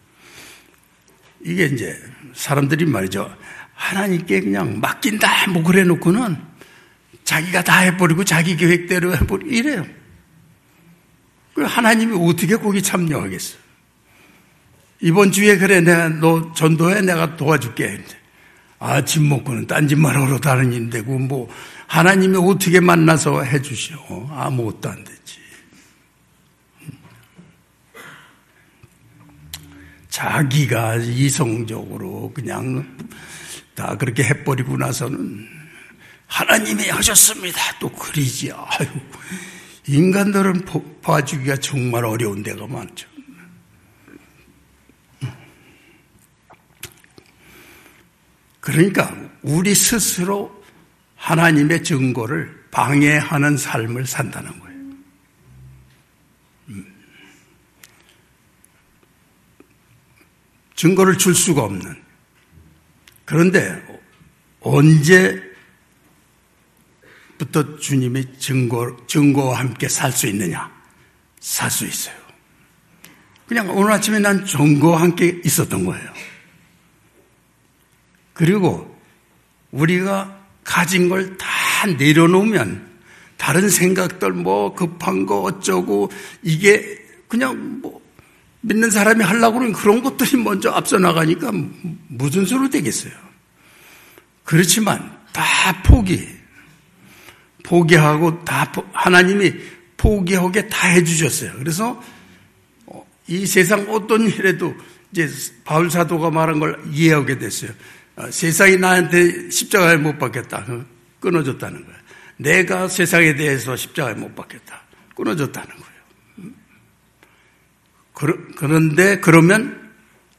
이게 이제 사람들이 말이죠. 하나님께 그냥 맡긴다 뭐 그래 놓고는 자기가 다 해버리고 자기 계획대로 해버리고 이래요. 하나님이 어떻게 거기 참여하겠어요? 이번 주에 그래 내가 너 전도해 내가 도와줄게. 집 먹고는 딴짓말 하러 다니는데고 뭐 하나님이 어떻게 만나서 해주시오? 아무것도 안 되지. 자기가 이성적으로 그냥 다 그렇게 해버리고 나서는 하나님이 하셨습니다. 또 그러지. 아유. 인간들은 봐주기가 정말 어려운 데가 많죠. 그러니까 우리 스스로 하나님의 증거를 방해하는 삶을 산다는 거예요. 증거를 줄 수가 없는. 그런데 언제부터 주님이 증거와 함께 살 수 있느냐? 살 수 있어요. 그냥 오늘 아침에 난 증거와 함께 있었던 거예요. 그리고 우리가 가진 걸 다 내려놓으면 다른 생각들 뭐 급한 거 어쩌고 이게 그냥 뭐 믿는 사람이 하려고 그러면 그런 것들이 먼저 앞서 나가니까 무슨 소리 되겠어요. 그렇지만 다 포기하고 다 하나님이 포기하게 다 해주셨어요. 그래서 이 세상 어떤 일에도 이제 바울 사도가 말한 걸 이해하게 됐어요. 세상이 나한테 십자가에 못 박겠다. 끊어졌다는 거예요. 내가 세상에 대해서 십자가에 못 박겠다. 끊어졌다는 거예요. 그런데 그러면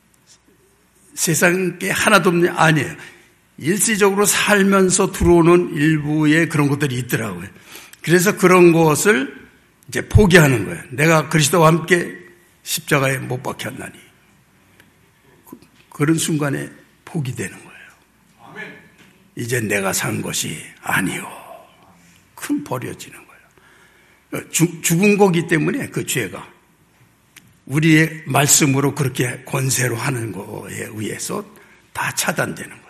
세상에 하나도 없냐? 아니에요. 일시적으로 살면서 들어오는 일부의 그런 것들이 있더라고요. 그래서 그런 것을 이제 포기하는 거예요. 내가 그리스도와 함께 십자가에 못 박혔나니. 그런 순간에 복이 되는 거예요. 이제 내가 산 것이 아니요. 큰 버려지는 거예요. 죽은 거기 때문에 그 죄가 우리의 말씀으로 그렇게 권세로 하는 거에 의해서 다 차단되는 거예요.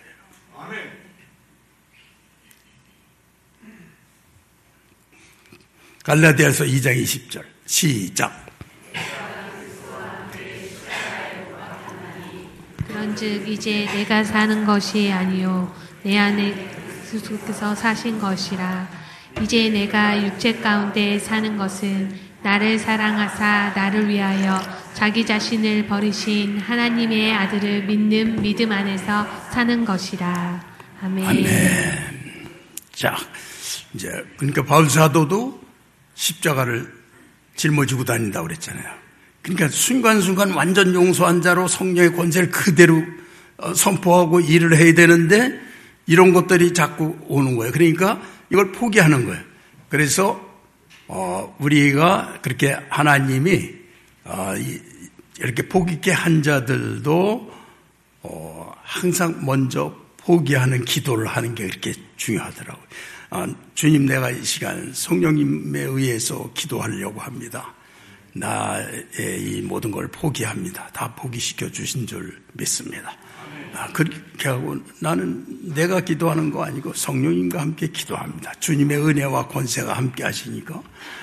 갈라디아서 2장 20절 시작. 그런즉 이제 내가 사는 것이 아니요 내 안에 그리스도께서 사신 것이라. 이제 내가 육체 가운데 사는 것은 나를 사랑하사 나를 위하여 자기 자신을 버리신 하나님의 아들을 믿는 믿음 안에서 사는 것이라. 아멘. 아멘. 자, 이제 그러니까 바울 사도도 십자가를 짊어지고 다닌다고 그랬잖아요. 그러니까 순간순간 완전 용서한 자로 성령의 권세를 그대로 선포하고 일을 해야 되는데 이런 것들이 자꾸 오는 거예요. 그러니까 이걸 포기하는 거예요. 그래서 우리가 그렇게 하나님이 이렇게 복 있게 한 자들도 항상 먼저 포기하는 기도를 하는 게 그렇게 중요하더라고요. 주님, 내가 이 시간 성령님에 의해서 기도하려고 합니다. 나의 이 모든 걸 포기합니다. 다 포기시켜 주신 줄 믿습니다. 그렇게 하고 나는 내가 기도하는 거 아니고 성령님과 함께 기도합니다. 주님의 은혜와 권세가 함께 하시니까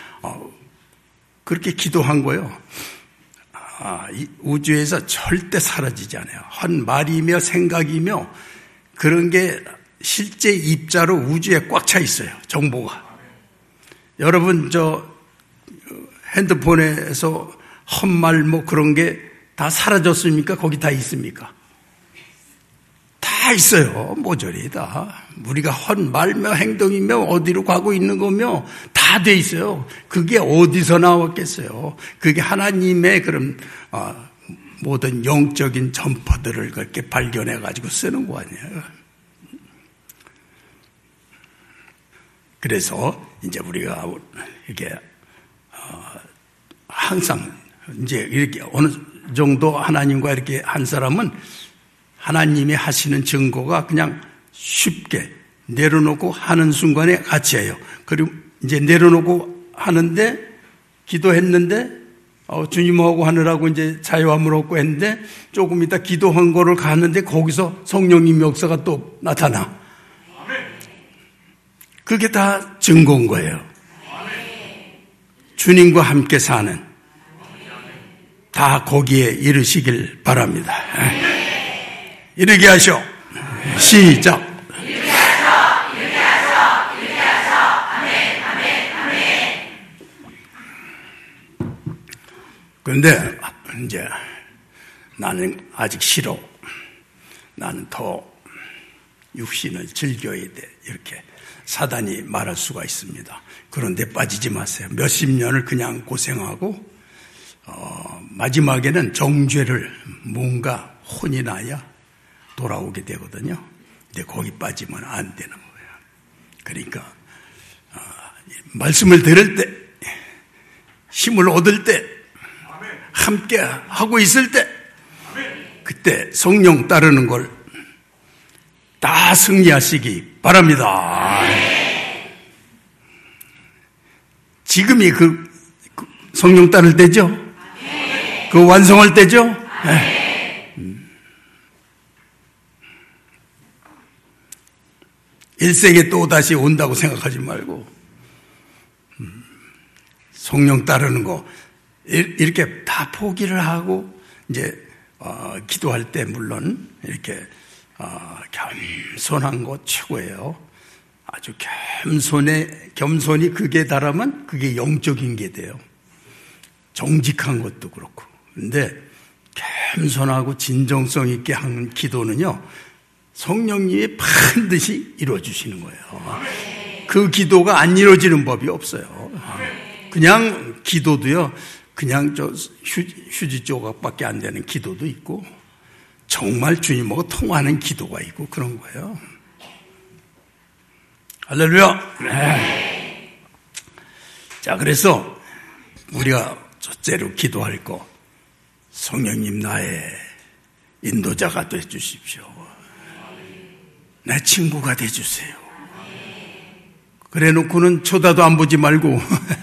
그렇게 기도한 거예요. 이 우주에서 절대 사라지지 않아요. 한 말이며 생각이며 그런 게 실제 입자로 우주에 꽉 차 있어요. 정보가. 여러분 핸드폰에서 헛말 그런 게 다 사라졌습니까? 거기 다 있습니까? 다 있어요. 모조리 다. 우리가 헛말며 행동이며 어디로 가고 있는 거며 다 돼 있어요. 그게 어디서 나왔겠어요? 그게 하나님의 그런 모든 영적인 점퍼들을 그렇게 발견해 가지고 쓰는 거 아니에요. 그래서 이제 우리가 이렇게 항상 이제 이렇게 어느 정도 하나님과 이렇게 한 사람은 하나님이 하시는 증거가 그냥 쉽게 내려놓고 하는 순간에 같이 해요. 그리고 이제 내려놓고 하는데 기도했는데 주님하고 하느라고 이제 자유함을 얻고 했는데 조금 이따 기도한 거를 가는데 거기서 성령님 역사가 또 나타나. 그게 다 증거인 거예요. 주님과 함께 사는 다 거기에 이르시길 바랍니다. 이르게 하셔. 시작. 이르게 하셔. 이르게 하셔. 이르게 하셔. 아멘. 아멘. 아멘. 그런데 이제 나는 아직 싫어. 나는 더 육신을 즐겨야 돼. 이렇게 사단이 말할 수가 있습니다. 그런데 빠지지 마세요. 몇십 년을 그냥 고생하고 마지막에는 정죄를 뭔가 혼이 나야 돌아오게 되거든요. 근데 거기 빠지면 안 되는 거예요. 그러니까 말씀을 들을 때, 힘을 얻을 때, 함께 하고 있을 때, 그때 성령 따르는 걸 다 승리하시기 바랍니다. 지금이 그 성령 따를 때죠? 그 완성할 때죠? 일생에 또 다시 온다고 생각하지 말고 성령 따르는 거 이렇게 다 포기를 하고 이제 기도할 때 물론 이렇게 겸손한 거 최고예요. 아주 겸손이 그게 달하면 그게 영적인 게 돼요. 정직한 것도 그렇고. 근데 겸손하고 진정성 있게 하는 기도는요, 성령님이 반드시 이루어주시는 거예요. 그 기도가 안 이루어지는 법이 없어요. 그냥 기도도요, 그냥 휴지 조각밖에 안 되는 기도도 있고, 정말 주님하고 통하는 기도가 있고 그런 거예요. 할렐루야. 네. 자, 그래서 우리가 첫째로 기도할 거, 성령님 나의 인도자가 돼 주십시오. 내 친구가 돼주세요. 그래 놓고는 쳐다도 안 보지 말고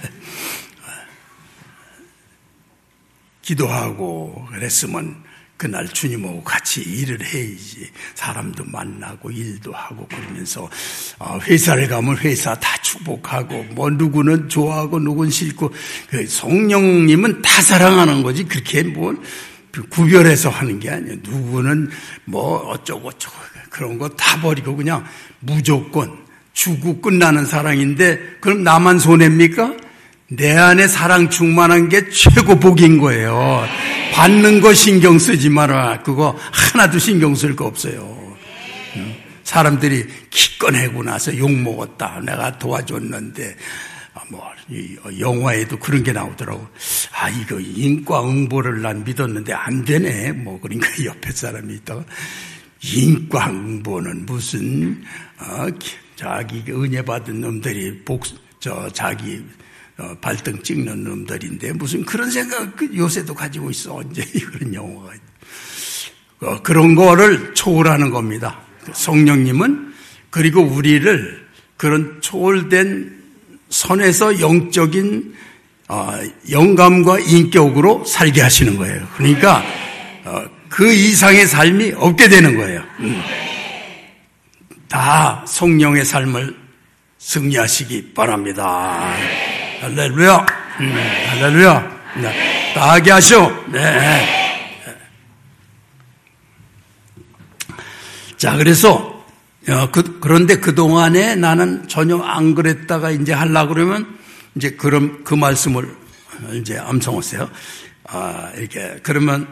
기도하고 그랬으면 그날 주님하고 같이 일을 해야지. 사람도 만나고 일도 하고 그러면서 회사를 가면 회사 다 축복하고 뭐 누구는 좋아하고 누구는 싫고 성령님은 다 사랑하는 거지 그렇게 뭐 구별해서 하는 게 아니에요. 누구는 뭐 어쩌고 그런 거 다 버리고 그냥 무조건 주고 끝나는 사랑인데 그럼 나만 손해입니까? 내 안에 사랑 충만한 게 최고 복인 거예요. 받는 거 신경 쓰지 마라. 그거 하나도 신경 쓸 거 없어요. 사람들이 기꺼내고 나서 욕먹었다. 내가 도와줬는데 영화에도 그런 게 나오더라고. 이거 인과응보를 난 믿었는데 안 되네. 그러니까 옆에 사람이 있다가 인과응보는 무슨 자기 은혜 받은 놈들이 자기 발등 찍는 놈들인데 무슨 그런 생각 요새도 가지고 있어. 이제 그런 영화가 그런 거를 초월하는 겁니다. 성령님은 그리고 우리를 그런 초월된 선에서 영적인 영감과 인격으로 살게 하시는 거예요. 그러니까 그 이상의 삶이 없게 되는 거예요. 다 성령의 삶을 승리하시기 바랍니다. 할렐루야. 할렐루야. 네. 다 하게 하시오. 네. 자, 그래서 그런데 그동안에 나는 전혀 안 그랬다가 이제 하려고 그러면 이제 그럼 그 말씀을 이제 암송하세요. 이렇게 그러면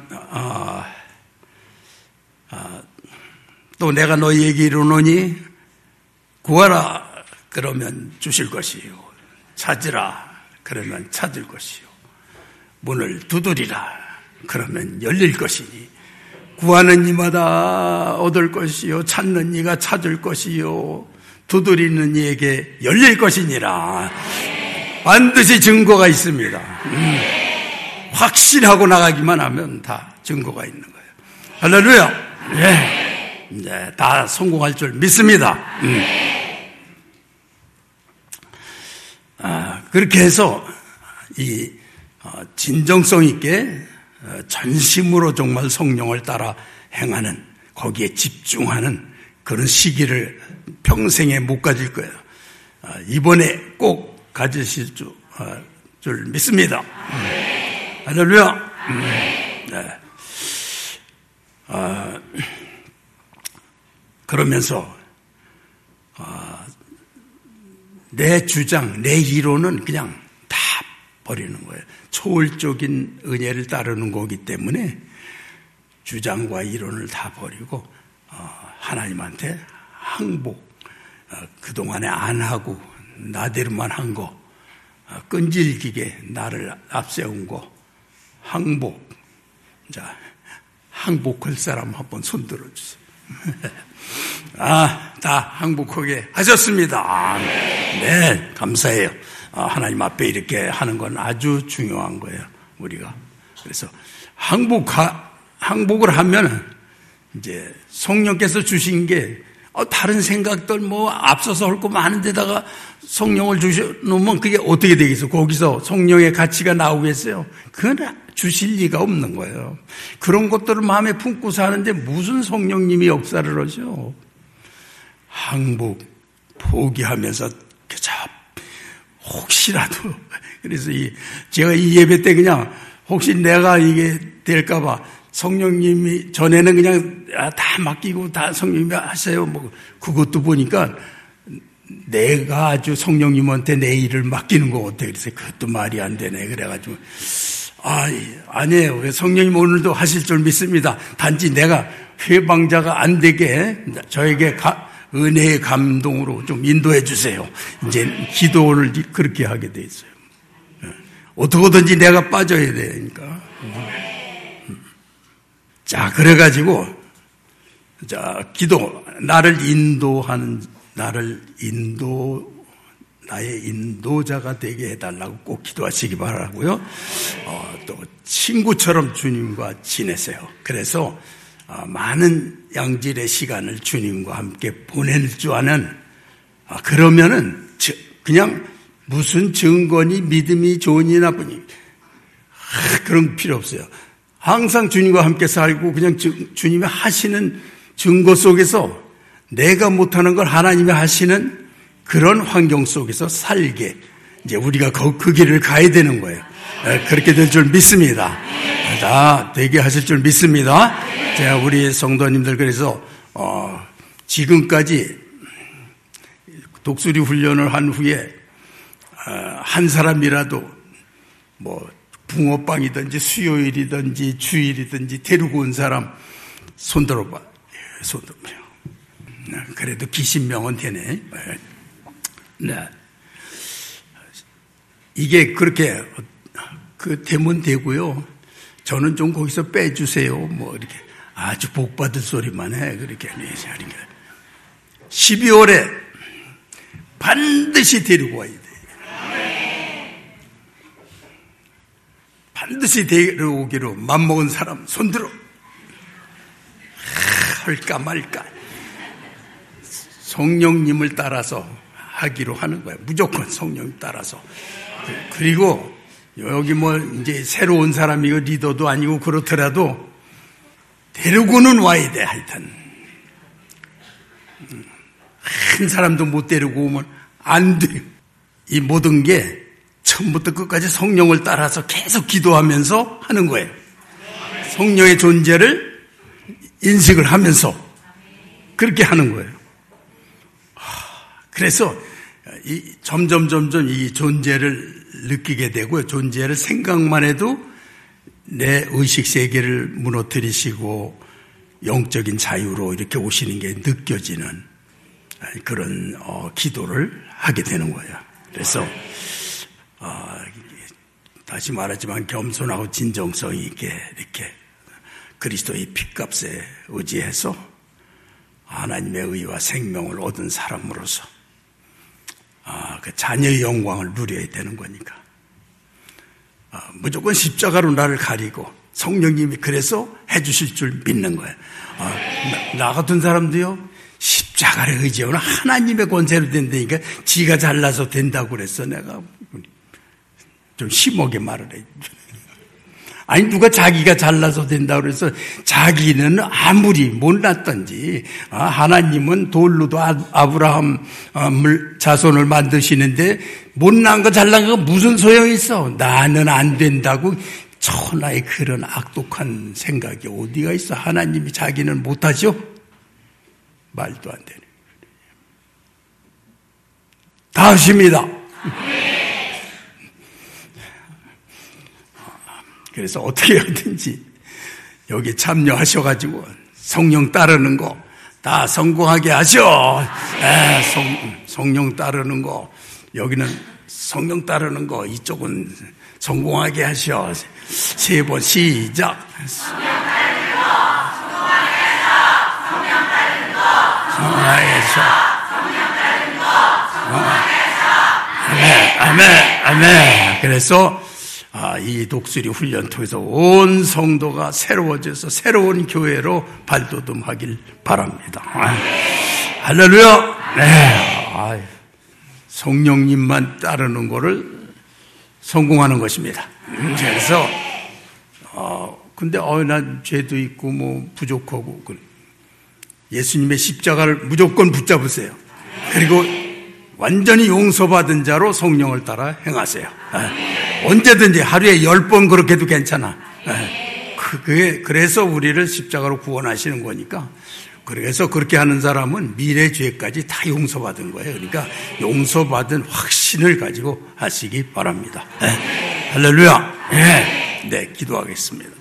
또 내가 너희에게 이르노니 구하라 그러면 주실 것이요 찾으라 그러면 찾을 것이요 문을 두드리라 그러면 열릴 것이니 구하는 이마다 얻을 것이요 찾는 이가 찾을 것이요 두드리는 이에게 열릴 것이니라. 반드시 증거가 있습니다. 확신하고 나가기만 하면 다 증거가 있는 거예요. 할렐루야. 네. 네, 다 성공할 줄 믿습니다. 그렇게 해서 이 진정성 있게 전심으로 정말 성령을 따라 행하는 거기에 집중하는 그런 시기를 평생에 못 가질 거예요. 이번에 꼭 가지실 줄 믿습니다. 할렐루야. 네. 그러면서 내 주장, 내 이론은 그냥 다 버리는 거예요. 초월적인 은혜를 따르는 거기 때문에 주장과 이론을 다 버리고 하나님한테 항복, 그동안에 안 하고 나대로만 한 거, 끈질기게 나를 앞세운 거, 항복. 자, 항복할 사람 한번 손 들어주세요. 다 항복하게 하셨습니다. 네, 감사해요. 하나님 앞에 이렇게 하는 건 아주 중요한 거예요, 우리가. 그래서 항복을 하면 이제 성령께서 주신 게 다른 생각들 앞서서 할 거 많은데다가 성령을 주셔놓으면 그게 어떻게 되겠어? 거기서 성령의 가치가 나오겠어요? 그건 주실 리가 없는 거예요. 그런 것들을 마음에 품고 사는데 무슨 성령님이 역사를 하죠? 항복, 포기하면서 그저 혹시라도 그래서 제가 이 예배 때 그냥 혹시 내가 이게 될까봐 성령님이 전에는 그냥 다 맡기고 다 성령님이 하세요. 그것도 보니까 내가 아주 성령님한테 내 일을 맡기는 거 어때? 그래서 그것도 말이 안 되네. 그래가지고 아니에요. 성령님 오늘도 하실 줄 믿습니다. 단지 내가 회방자가 안 되게 저에게 은혜의 감동으로 좀 인도해 주세요. 이제 기도를 그렇게 하게 돼 있어요. 어떻게든지 내가 빠져야 되니까. 자, 그래가지고, 기도, 나의 인도자가 되게 해달라고 꼭 기도하시기 바라고요. 또, 친구처럼 주님과 지내세요. 그래서, 많은 양질의 시간을 주님과 함께 보낼 줄 아는, 그러면은 그냥 무슨 증거니 믿음이 좋으니 나쁘니 그런 필요 없어요. 항상 주님과 함께 살고 그냥 주님이 하시는 증거 속에서 내가 못하는 걸 하나님이 하시는 그런 환경 속에서 살게, 이제 우리가 그 길을 가야 되는 거예요. 그렇게 될 줄 믿습니다. 다 되게 하실 줄 믿습니다. 제가 우리 성도님들 그래서 지금까지 독수리 훈련을 한 후에 한 사람이라도 뭐 붕어빵이든지 수요일이든지 주일이든지 데리고 온 사람 손들어봐. 손들어봐요. 그래도 기신명은 되네. 네. 이게 그렇게 되면 되고요. 저는 좀 거기서 빼주세요. 뭐 이렇게 아주 복받을 소리만 해. 그렇게 12월에 반드시 데리고 와야 돼. 반드시 데려오기로 맘먹은 사람 손들어. 할까 말까. 성령님을 따라서 하기로 하는 거예요. 무조건 성령님 따라서. 그리고 여기 뭐 이제 새로운 사람이고 리더도 아니고 그렇더라도 데리고는 와야 돼. 하여튼 한 사람도 못 데리고 오면 안 돼요. 이 모든 게 처음부터 끝까지 성령을 따라서 계속 기도하면서 하는 거예요. 성령의 존재를 인식을 하면서 그렇게 하는 거예요. 그래서 점점 이 존재를 느끼게 되고요. 존재를 생각만 해도 내 의식 세계를 무너뜨리시고 영적인 자유로 이렇게 오시는 게 느껴지는 그런 기도를 하게 되는 거예요. 그래서 다시 말하지만 겸손하고 진정성 있게 이렇게 그리스도의 핏값에 의지해서 하나님의 의와 생명을 얻은 사람으로서 그 자녀의 영광을 누려야 되는 거니까 무조건 십자가로 나를 가리고 성령님이 그래서 해주실 줄 믿는 거예요. 나 같은 사람도요, 십자가를 의지하는 하나님의 권세로 된다니까 지가 잘나서 된다고 그랬어. 내가 좀 심하게 말을 해. 아니 누가 자기가 잘나서 된다고 그래서 자기는 아무리 못났던지 하나님은 돌로도 아브라함을 자손을 만드시는데 못난 거 잘난 거 무슨 소용이 있어. 나는 안 된다고 천하의 그런 악독한 생각이 어디가 있어. 하나님이 자기는 못하죠? 말도 안 되는. 다 하십니다. 그래서 어떻게 하든지 여기 참여하셔가지고 성령 따르는 거 다 성공하게 하셔. 성령 따르는 거, 여기는 성령 따르는 거, 이쪽은 성공하게 하셔. 3번 시작. 성령 따르는 거, 성공하게 하셔. 성령 따르는 거, 성공하게 하셔. 성령 따르는 거, 성공하게 하셔. 아멘, 아멘. 그래서 이 독수리 훈련 통해서 온 성도가 새로워져서 새로운 교회로 발돋움하길 바랍니다. 할렐루야. 네. 성령님만 따르는 거를 성공하는 것입니다. 그래서 근데 난 죄도 있고 뭐 부족하고 예수님의 십자가를 무조건 붙잡으세요. 그리고 완전히 용서받은 자로 성령을 따라 행하세요. 언제든지 하루에 10번 그렇게 해도 괜찮아. 그래서 우리를 십자가로 구원하시는 거니까. 그래서 그렇게 하는 사람은 미래 죄까지 다 용서받은 거예요. 그러니까 용서받은 확신을 가지고 하시기 바랍니다. 할렐루야. 네, 기도하겠습니다.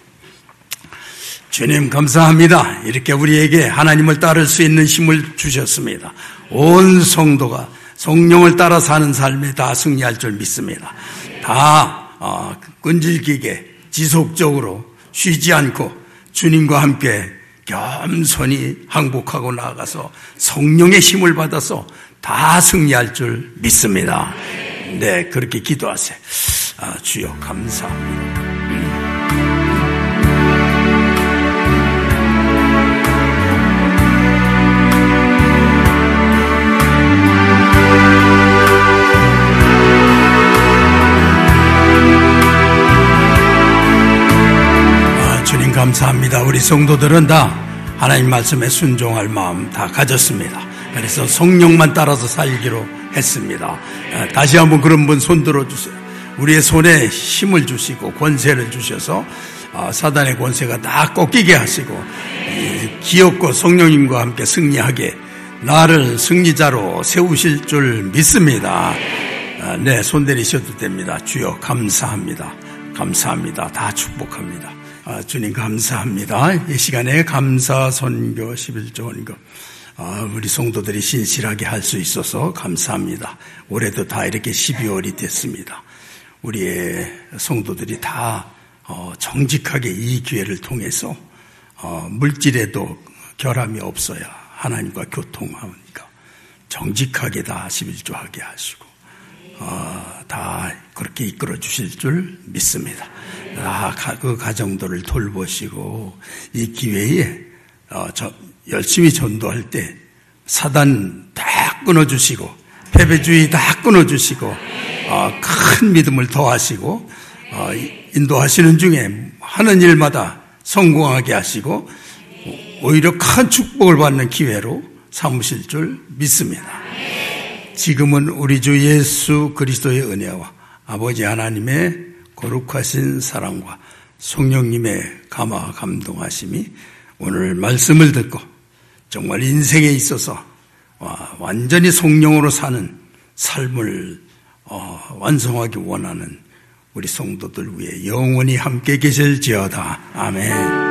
주님 감사합니다. 이렇게 우리에게 하나님을 따를 수 있는 힘을 주셨습니다. 온 성도가 성령을 따라 사는 삶에 다 승리할 줄 믿습니다. 다 끈질기게 지속적으로 쉬지 않고 주님과 함께 겸손히 항복하고 나아가서 성령의 힘을 받아서 다 승리할 줄 믿습니다. 네, 그렇게 기도하세요. 주여 감사합니다. 감사합니다. 우리 성도들은 다 하나님 말씀에 순종할 마음 다 가졌습니다. 그래서 성령만 따라서 살기로 했습니다. 다시 한번 그런 분 손들어 주세요. 우리의 손에 힘을 주시고 권세를 주셔서 사단의 권세가 다 꺾이게 하시고 기업과 성령님과 함께 승리하게 나를 승리자로 세우실 줄 믿습니다. 네, 손 내리셔도 됩니다. 주여 감사합니다. 감사합니다. 다 축복합니다. 주님 감사합니다. 이 시간에 감사 선교 11조 원금 우리 성도들이 신실하게 할 수 있어서 감사합니다. 올해도 다 이렇게 12월이 됐습니다. 우리의 성도들이 다 정직하게 이 기회를 통해서 물질에도 결함이 없어야 하나님과 교통하니까 정직하게 다 11조 하게 하시고 다 그렇게 이끌어 주실 줄 믿습니다. 그 가정들을 돌보시고 이 기회에 열심히 전도할 때 사단 다 끊어주시고 패배주의 다 끊어주시고 큰 믿음을 더하시고 인도하시는 중에 하는 일마다 성공하게 하시고 오히려 큰 축복을 받는 기회로 삼으실 줄 믿습니다. 지금은 우리 주 예수 그리스도의 은혜와 아버지 하나님의 거룩하신 사랑과 성령님의 감화 감동하심이 오늘 말씀을 듣고 정말 인생에 있어서 완전히 성령으로 사는 삶을 완성하기 원하는 우리 성도들 위해 영원히 함께 계실지어다. 아멘.